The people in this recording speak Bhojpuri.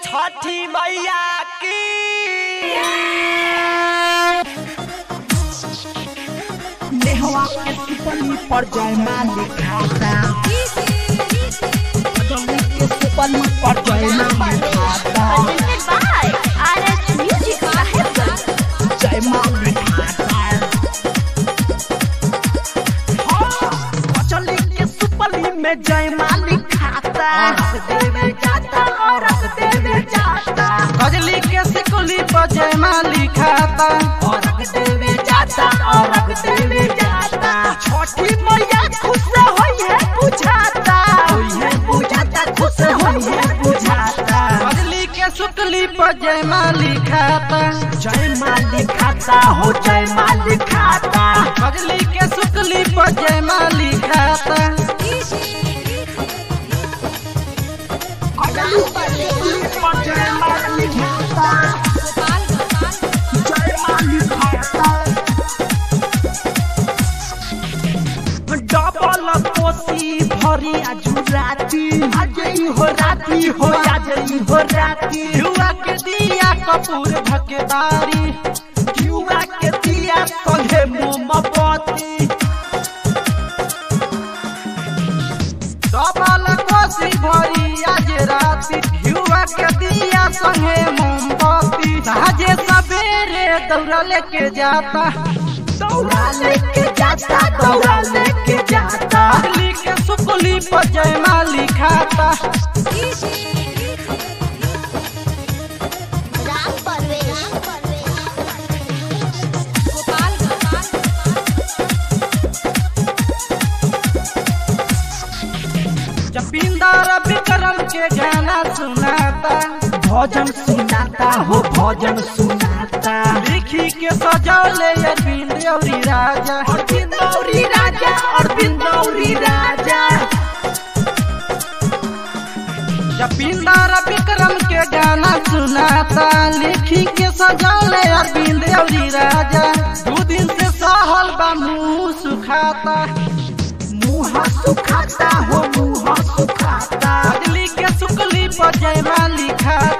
छठी मैया की नेहवा के सुपली पर जयमा लिखाता जल्दी के सुपली पर जयमा लिखाता जयमा लिखाता चली के सुपली में जयमा लिखाता देवे जाता और देवे जाता कजली के सिकुली पर जयमा लिखाता और देवे जाता और देवे जाता छठी मैया खुश होई है बुझाता खुश होई है बुझाता कजली के सुकली पर जयमा लिखाता जयमा लिखाता हो जयमा लिखाता कजली के सुकली पर जयमा लिखाता जयमा लिखाता जयमा लिखाता डबल कोसी भरी आजुराती आजई हो राती हो आजई हो राती युवा के दिया कपूर भकेदारी युवा के दिया संगे मोमबत्ती डबल कोसी भरी आज राती युवा के दिया संगे मोमबत्ती साजे सवेरे दौड़ा लेके जाता दौड़ा लेके जाता दौड़ा लेके जाता कजली के सुकली पर जयमा लिखाता जपिंदर विक्रम के गाना सुनाता भजन सुनाता हो भजन सुनाता लिखी के सजौले अरविंद औरी राजा बिंदौरी राजा और बिंदौरी राजा जपिंदर विक्रम के गाना सुनाता लिखी के सजौले अरविंद औरी राजा 2 दिन से सहल बा मुँह सुखाता मुँह सुखाता हो मुँह सुखाता कजली के सुकली पर जयमा लिखाता